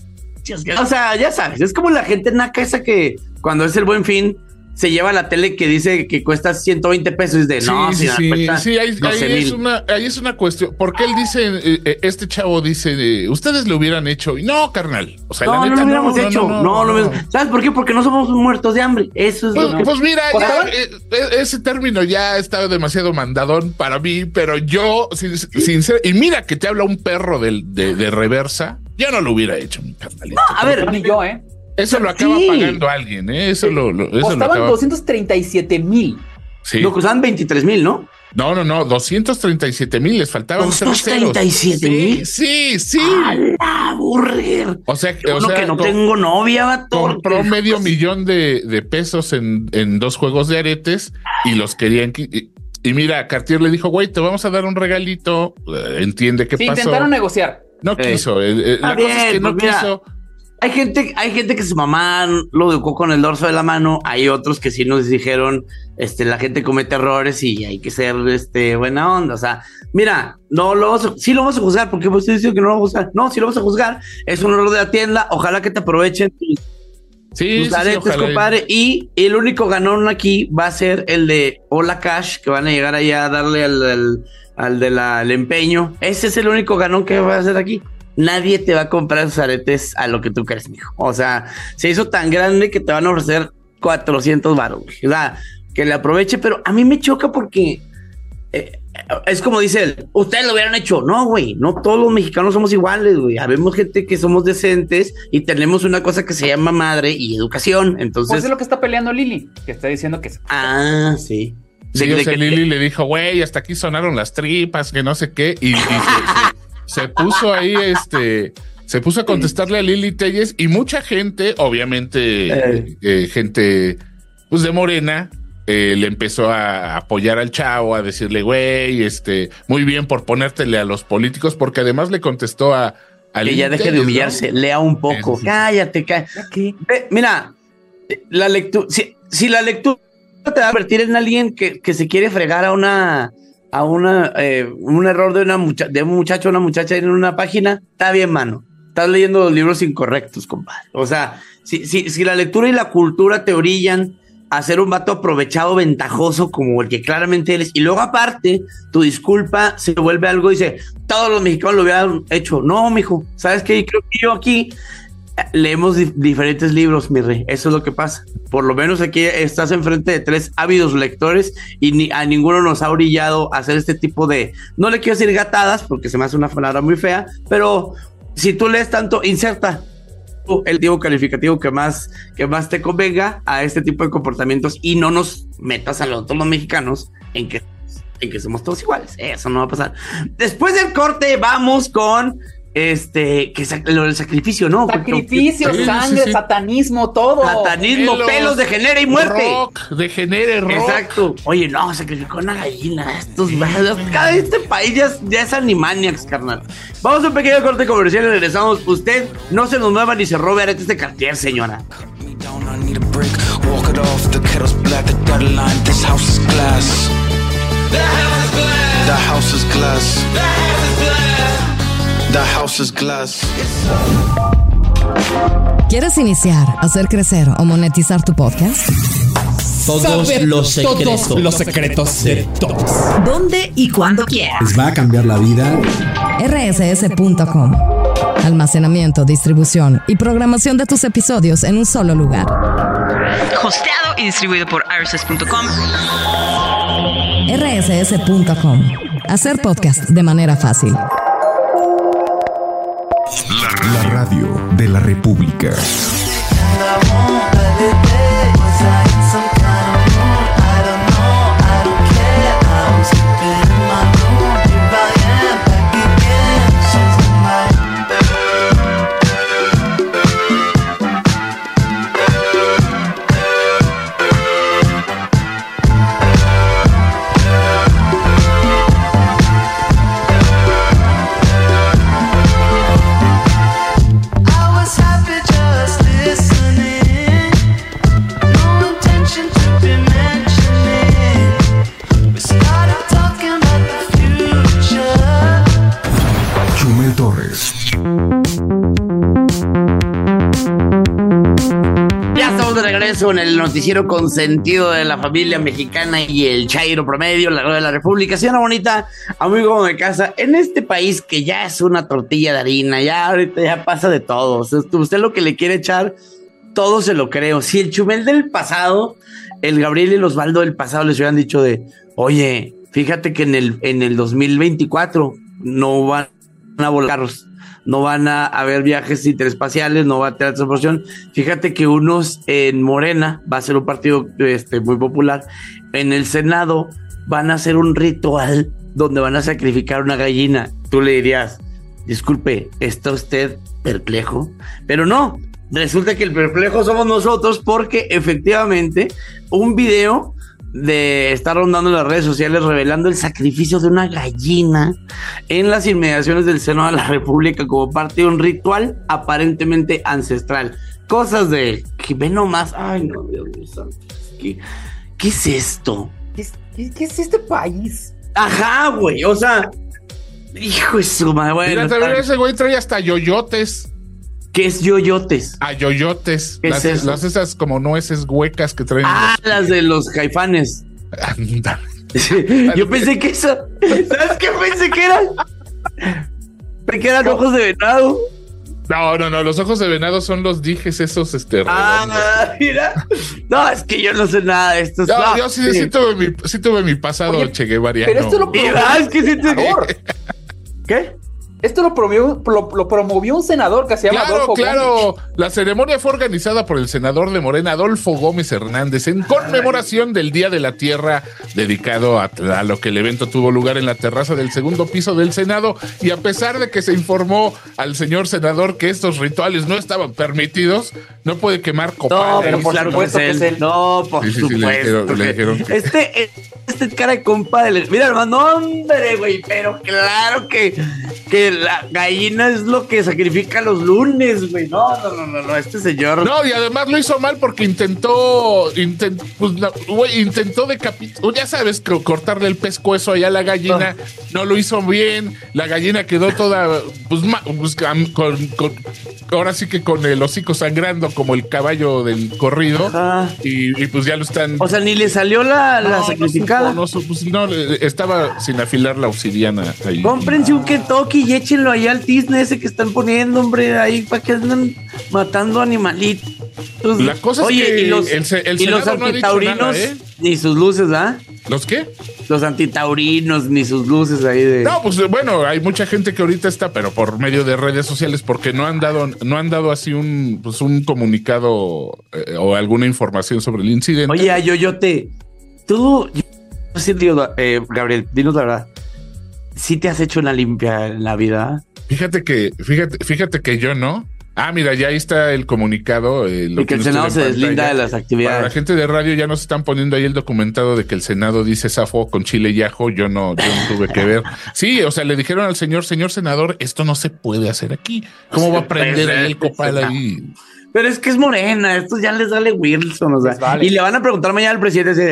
O sea, ya sabes, es como la gente naca esa que cuando es el Buen Fin se lleva la tele que dice que cuesta ciento veinte pesos y de Sí, no, sí, si sí, cuesta sí, ahí, doce ahí es mil. una, ahí es una cuestión. Porque él dice, eh, eh, este chavo dice, de, ustedes lo hubieran hecho. Y no, carnal. O sea, No, la no neta, lo hubiéramos no, hecho. no, No, no, no, no. ¿Sabes por qué? Porque no somos muertos de hambre. Eso es Pues, lo que... pues mira, ya, ¿Costaban? eh, eh, ese término ya estaba demasiado mandadón para mí, pero yo, sin, sincero, y mira que te habla un perro del- de, de reversa, yo no lo hubiera hecho, mi carnalito. No, a ver, Ni yo, ¿eh? Eso lo acaba Sí. pagando alguien, ¿eh? Eso lo, lo, eso lo Costaban acaba. doscientos treinta y siete mil. Sí. Lo costaban veintitrés mil, ¿no? No, no, no, doscientos treinta y siete mil, les faltaban tres ceros. ¿doscientos treinta y siete mil? Sí, sí, sí. ¡A la aburrir! O sea, Yo o uno sea, que no co- tengo novia, vato. compró medio millón de, de pesos en, en dos juegos de aretes y los querían. qui- Y, y mira, Cartier le dijo, güey, te vamos a dar un regalito. eh, entiende qué Sí, pasó. intentaron negociar. No Eh. quiso. eh, eh, la Ah, cosa es bien, que no pues mira, quiso. Hay gente, hay gente que su mamá lo educó con el dorso de la mano. Hay otros que sí nos dijeron, este, la gente comete errores y hay que ser, este, buena onda. O sea, mira, no lo vamos a, sí lo vamos a juzgar, porque vos diciendo que no lo vamos a juzgar. No, sí lo vamos a juzgar. Es un error de la tienda. Ojalá que te aprovechen tus, Sí, tus sí, sí, aretes, ojalá. compadre. Y el único ganón aquí va a ser el de Hola Cash, que van a llegar ahí a darle al, al, al de la, al empeño. Ese es el único ganón que va a hacer aquí. Nadie te va a comprar esos aretes a lo que tú crees, mijo. O sea, se hizo tan grande que te van a ofrecer cuatrocientos baros, güey. O sea, que le aproveche, pero a mí me choca porque eh, es como dice él, ustedes lo hubieran hecho. No, güey, no todos los mexicanos somos iguales, güey. Habemos gente que somos decentes y tenemos una cosa que se llama madre y educación. Entonces, Pues es lo que está peleando Lili, que está diciendo que... ah, sí. Sí, De- o de sea, que- Lili le dijo, güey, hasta aquí sonaron las tripas, que no sé qué, y, y se, se- se puso ahí, este, se puso a contestarle a Lili Telles, y mucha gente, obviamente, Eh. eh, gente, pues de Morena, eh, le empezó a apoyar al chavo, a decirle, güey, este, muy bien por ponértele a los políticos, porque además le contestó a, a que Lili ya deje Telles, de ¿no? humillarse, lea un poco. Sí, sí. Cállate, cállate. Eh, mira, la lectura, si, si la lectura te va a convertir en alguien que, que se quiere fregar a una, a una, eh, un error de una mucha, de un muchacho o una muchacha en una página, está bien, mano. Estás leyendo los libros incorrectos, compadre. O sea, si, si, si la lectura y la cultura te orillan a ser un vato aprovechado, ventajoso, como el que claramente eres, y luego aparte, tu disculpa se vuelve algo, dice, todos los mexicanos lo hubieran hecho. No, mijo, ¿sabes qué? Creo que yo aquí eh, leemos di- diferentes libros, mi rey. Eso es lo que pasa. Por lo menos aquí estás enfrente de tres ávidos lectores y ni, a ninguno nos ha orillado a hacer este tipo de, no le quiero decir gatadas, porque se me hace una palabra muy fea, pero si tú lees tanto, inserta el tipo calificativo que más, que más te convenga a este tipo de comportamientos y no nos metas a los, todos los mexicanos en que, en que somos todos iguales. Eso no va a pasar. Después del corte vamos con este, que sac- lo del sacrificio, ¿no? Sacrificio, Sí, sí, sangre, sí. satanismo, todo. Satanismo, pelos, pelos degenera y muerte. Rock, degenere rock. Exacto. Oye, no, sacrificó una gallina. Estos vatos, cada este país ya, es- ya es Animaniacs, carnal. Vamos a un pequeño corte comercial y regresamos. Usted no se nos mueva ni se robe aretes de Cartier, señora. I need a brick, walk it off, the kettle's black, the dotted line, this house is glass. The house is glass. That house is glass. That house is glass. ¿Quieres iniciar, hacer crecer o monetizar tu podcast? Todos Saber los secretos. todos los secretos de todos. ¿Dónde y cuándo quieras? Les va a cambiar la vida. R S S punto com. Almacenamiento, distribución y programación de tus episodios en un solo lugar. Hosteado y distribuido por R S S punto com. R S S punto com. Hacer podcast de manera fácil. La, la radio de la República. Torres. Ya estamos de regreso en el noticiero consentido de la familia mexicana y el chairo promedio, la radio de la República. Señora bonita, amigo de casa, en este país que ya es una tortilla de harina, ya ahorita ya pasa de todo. O sea, usted lo que le quiere echar, todo se lo creo. Si el Chumel del pasado, el Gabriel y el Osvaldo del pasado les hubieran dicho de, oye, fíjate que en el, en el dos mil veinticuatro no van a volar carros, no van a haber viajes interespaciales, no va a tener transportación. Fíjate que unos en Morena, va a ser un partido este, muy popular, en el Senado van a hacer un ritual donde van a sacrificar una gallina. Tú le dirías, disculpe, ¿está usted perplejo? Pero no, resulta que el perplejo somos nosotros, porque efectivamente un video de estar rondando en las redes sociales revelando el sacrificio de una gallina en las inmediaciones del Senado de la República como parte de un ritual aparentemente ancestral. Cosas de que ve nomás, ay no, Dios mío santo, ¿qué, qué es esto? ¿Qué, qué, ¿Qué es este país? Ajá, güey, o sea, hijo de su madre. Bueno, mira, también ese güey trae hasta yoyotes. ¿Qué es yoyotes? Ah, yoyotes. ¿Qué las, es eso? Las esas como nueces huecas que traen. Ah, los... las de los caifanes. Yo pensé que eso. ¿Sabes qué pensé que eran? Pensé que eran ojos de venado. No, no, no, los ojos de venado son los dijes esos, este, ah, redondos. Mira. No, es que yo no sé nada de esto. No, no, yo sí, sí. sí tuve mi, sí tuve mi pasado Oye, Che Guevariano. Pero esto lo promovió ah, es que sí te... ¿Qué? Esto lo promovió, lo, lo promovió un senador que se llama claro, Adolfo claro. Gómez. Claro, la ceremonia fue organizada por el senador de Morena, Adolfo Gómez Hernández, en conmemoración del Día de la Tierra, dedicado a, a lo que el evento tuvo lugar en la terraza del segundo piso del Senado. Y a pesar de que se informó al señor senador que estos rituales no estaban permitidos, no puede quemar copales. No, pero por supuesto que es él. No, por sí, sí, supuesto. Sí, le dijeron, le dijeron. Este, este cara de compa de... Mira, hermano, hombre, güey, pero claro que... que la gallina es lo que sacrifica los lunes, güey. No, no, no, no, no, este señor. No, y además lo hizo mal porque intentó, intent, pues, no, güey, intentó decapitar, ya sabes, cortarle el pescuezo allá a la gallina. No. no lo hizo bien. La gallina quedó toda, pues, pues con, con, ahora sí que con el hocico sangrando como el caballo del corrido. Y, y pues ya lo están. O sea, ni le salió la, no, la sacrificada. No, supo, no, pues, no, estaba sin afilar la obsidiana ahí. Cómprense un Kentucky y échenlo allá al tizne ese que están poniendo, hombre, ahí para que andan matando animalitos. La cosa Oye, es que y los, el, el y los no antitaurinos, ¿eh? ni sus luces, ¿ah? ¿Los qué? Los antitaurinos, ni sus luces ahí de... No, pues bueno, hay mucha gente que ahorita está, pero por medio de redes sociales, porque no han dado, no han dado así un, pues un comunicado eh, o alguna información sobre el incidente. Oye, Yoyote, tú, yo, sí, digo, eh, Gabriel, dinos la verdad, ¿sí te has hecho una limpia en la vida? Fíjate que, fíjate, fíjate que yo no. Ah, mira, ya ahí está el comunicado. Eh, lo y que el Senado se deslinda de las actividades. Para la gente de radio ya nos están poniendo ahí el documentado de que el Senado dice zafo con chile y ajo. Yo no, yo no tuve que ver. Sí, o sea, le dijeron al señor, señor senador, esto no se puede hacer aquí. ¿Cómo va a prender ahí el copal ahí? Pero es que es Morena, esto ya les sale Wilson, o sea. Vale. Y le van a preguntar mañana al presidente,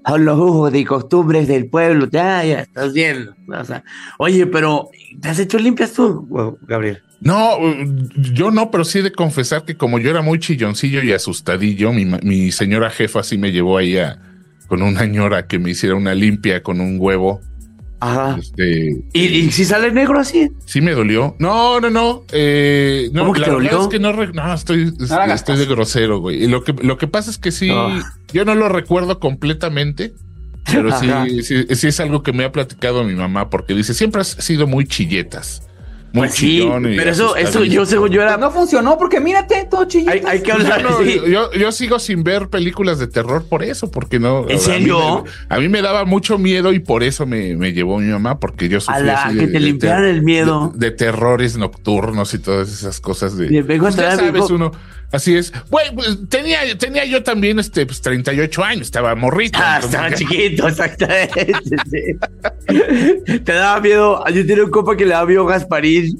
son los usos y costumbres del pueblo. Ya, ya, estás viendo. O sea, oye, pero ¿te has hecho limpias tú, Gabriel? No, yo no, pero sí he de confesar que como yo era muy chilloncillo y asustadillo, mi, mi señora jefa sí me llevó ahí a, con una ñora que me hiciera una limpia con un huevo. Ajá. Este, ¿Y, ¿Y si sale negro así? Sí me dolió. No, no, no. Eh, no ¿Cómo que la te verdad dolió? es que no, re, no estoy, No estoy de grosero, güey. Y lo que, lo que pasa es que sí, Oh. yo no lo recuerdo completamente, pero Ajá. sí, sí, sí es algo que me ha platicado mi mamá, porque dice, siempre has sido muy chilletas. Muy Pues sí, chillón y pero eso, eso asustadizo. yo según yo era. No funcionó porque mírate, todo chillito. Hay, hay que Pues hablar yo, no, así. yo, yo sigo sin ver películas de terror por eso, porque no. ¿En serio? A mí, me, a mí me daba mucho miedo y por eso me, me llevó mi mamá, porque yo sufrí A la así que de, te de limpiaran ter- el miedo. De, de terrores nocturnos y todas esas cosas de. Le vengo a Pues ya traer, sabes, vengo- uno. Así es. Bueno, pues tenía, tenía yo también este, pues, treinta y ocho años, estaba morrito. Ah, entonces estaba ya- chiquito, exactamente. Sí. Te daba miedo. Yo tenía un compa que le daba miedo Gasparín.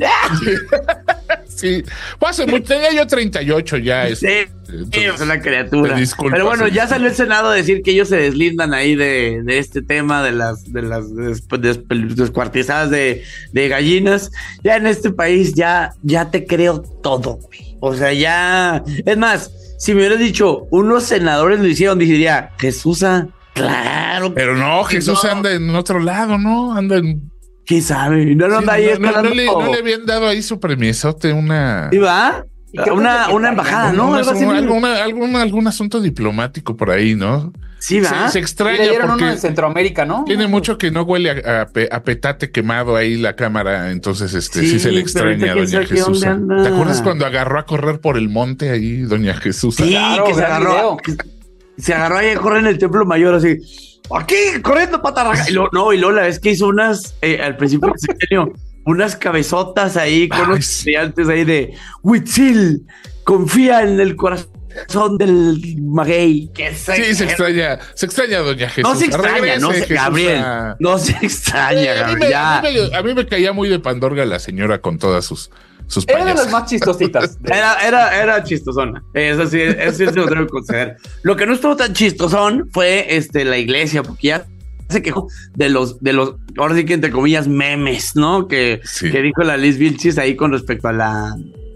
Sí, pues hace muy- tenía yo treinta y ocho ya. Sí, Este, sí, es una criatura. te disculpas, Pero bueno, sí. ya salió el Senado a decir que ellos se deslindan ahí de, de este tema de las, de las des- des- descuartizadas de, de gallinas. Ya en este país ya, ya te creo todo, güey. O sea, ya. Es más, si me hubieras dicho, unos senadores lo hicieron, diría, Jesús, ah, claro. Pero no, que Jesús no. anda en otro lado, ¿no? Anda en. ¿Quién sabe? No, no, Sí, anda ahí no, no, no escalando. le, no le habían dado ahí su premiesote, una. ¿Sí va? Una, una embajada, ¿no? Una- Algo así. una- alguna- algún, algún asunto diplomático por ahí, ¿no? Sí, va. Se, se Y extraña le dieron uno porque en Centroamérica, ¿no? tiene mucho que no huele a, a pe- a petate quemado ahí la cámara, entonces este sí, Sí, se le pero ahorita extraña a quién doña sabe qué Jesús. dónde anda. ¿Te acuerdas cuando agarró a correr por el monte ahí, doña Jesús? Sí, Claro, que se gran agarró, video. que se agarró ahí a correr en el templo mayor así. Aquí, corriendo, patarraca. Y luego, no, y luego la vez que hizo unas, eh, al principio del sexenio, unas cabezotas ahí con Ay, unos sí. estudiantes ahí de Huitzil, confía en el corazón del maguey. Que Sí, se extraña, se extraña a doña Jesús. No se extraña, Regrese, no se, Jesús, Gabriel, a- no se extraña, Eh, a, mí Gabriel, me, ya. a mí me- a mí me caía muy de pandorga la señora con todas sus, sus Era de las payasadas. más chistositas. Era, era, era chistosona. Eso sí, eso sí se lo tengo que conceder. Lo que no estuvo tan chistosón fue este, la iglesia, porque ya se quejó de los, de los, ahora sí que entre comillas, memes, ¿no? Que, Sí. que dijo la Liz Vilchis ahí con respecto a la,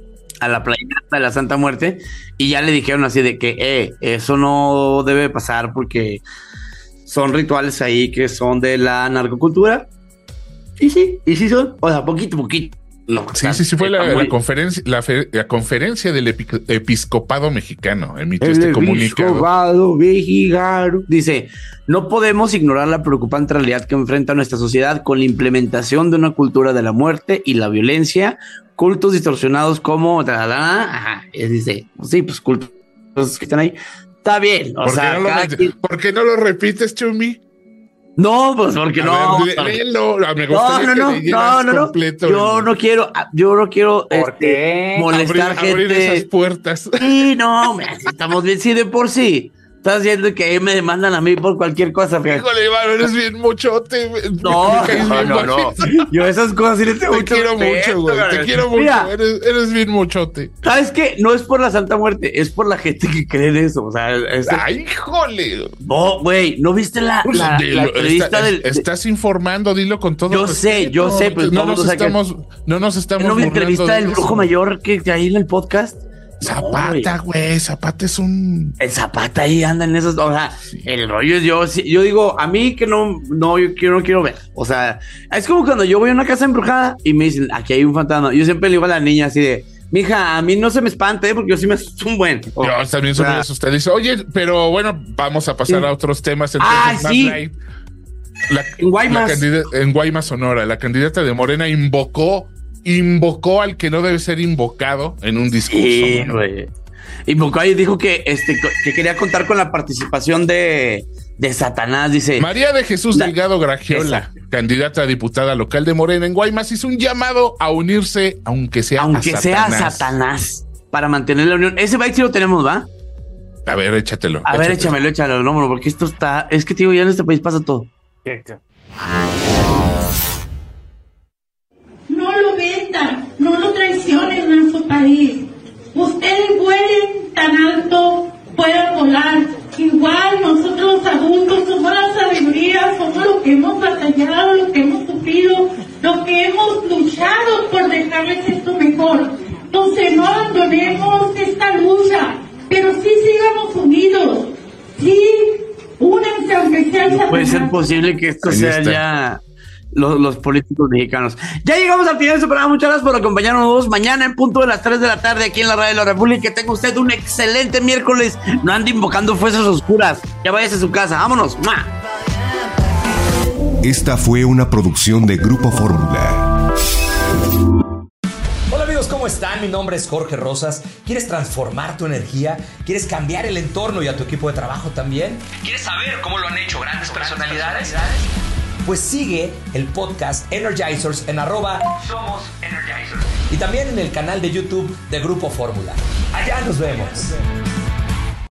a la playera de la Santa Muerte. Y ya le dijeron así de que, eh, eso no debe pasar porque son rituales ahí que son de la narcocultura. Y sí, y sí son, o sea, poquito, poquito. No, Sí, sí, sí, fue la, la conferencia, la, fe- la conferencia del epi- episcopado mexicano, emitió este comunicado. episcopado mexicano. Dice, no podemos ignorar la preocupante realidad que enfrenta nuestra sociedad con la implementación de una cultura de la muerte y la violencia, cultos distorsionados como... ta, ta, ta, ajá, y dice, sí, pues cultos que están ahí. Está bien, o ¿Por, sea, qué no lo, cada met- quien- ¿Por qué no lo repites, Chumi? No, pues porque A no. ver, lé- léelo. Me No, gustaría no, que no, leyeras no, no, no. completo Yo el- no quiero, yo no quiero ¿Por este, qué? molestar abrir, abrir gente. esas puertas. Sí, no, hombre, así estamos bien, sí, de por sí. Estás viendo que ahí me demandan a mí por cualquier cosa, fíjate. Híjole, Iván, eres bien muchote. me- No, me caes no, bien no, no. bajito. Yo esas cosas sí les tengo Te mucho quiero respeto, mucho, güey. Te Gabriel. quiero mucho. Mira, Eres, eres bien muchote. ¿sabes qué? No es por la Santa Muerte, es por la gente que cree en eso. O sea, es- Ay, híjole. no, güey, ¿no viste la, Pues, la, dilo, la entrevista está- del... estás informando, dilo con todo. Yo sé, respeto. yo sé, pues, no todo nos mundo sabe que- estamos, no nos estamos. ¿No vi burlando entrevista de del eso. brujo mayor que, que ahí en el podcast? Zapata, güey. Zapata es un. El Zapata ahí anda en esos, o sea, el rollo es yo, sí, yo digo, a mí que no, no, yo quiero, no quiero ver, o sea, es como cuando yo voy a una casa embrujada y me dicen, aquí hay un fantasma, yo siempre le digo a la niña así de, mija, a mí no se me espante, ¿eh? Porque yo sí me asusto un buen. O- Yo también soy o sea, muy asustado. Dice, oye, pero bueno, vamos a pasar Sí. a otros temas. Entonces, Ah, más sí. light. La, En Guaymas. la candida- en Guaymas, Sonora, la candidata de Morena invocó, invocó al que no debe ser invocado en un discurso. Sí, ¿no? güey. Y Bocay dijo que, este, que quería contar con la participación de, de Satanás, dice. María de Jesús La- Delgado Gragiola, Exacto. candidata a diputada local de Morena en Guaymas, hizo un llamado a unirse, aunque sea Aunque a sea Satanás. Satanás, para mantener la unión. Ese bike sí lo tenemos, ¿va? A ver, échatelo. A ver, échatelo. échamelo, échalo, no, bro, porque esto está. Es que, tío, ya en este país pasa todo. No lo vendan, no lo traicionen a su país. Ustedes vuelen tan alto, pueden volar, Igual nosotros los adultos somos la sabiduría, somos lo que hemos batallado, lo que hemos sufrido, lo que hemos luchado por dejarles esto mejor. Entonces no abandonemos esta lucha, pero sí sigamos unidos, sí, únanse aunque sea el No puede ser Satanás. posible que esto Ahí sea está. ya los, los políticos mexicanos. Ya llegamos al final de su programa. Muchas gracias por acompañarnos mañana en punto de las tres de la tarde aquí en la Radio de la República. Que tenga usted un excelente miércoles. No ande invocando fuerzas oscuras. Ya váyase a su casa. Vámonos. ¡Mua! Esta fue una producción de Grupo Fórmula. Hola amigos, ¿cómo están? Mi nombre es Jorge Rosas. ¿Quieres transformar tu energía? ¿Quieres cambiar el entorno y a tu equipo de trabajo también? ¿Quieres saber cómo lo han hecho grandes personalidades? Pues sigue el podcast Energizers en arroba Somos Energizers. y también en el canal de YouTube de Grupo Fórmula. Allá nos vemos.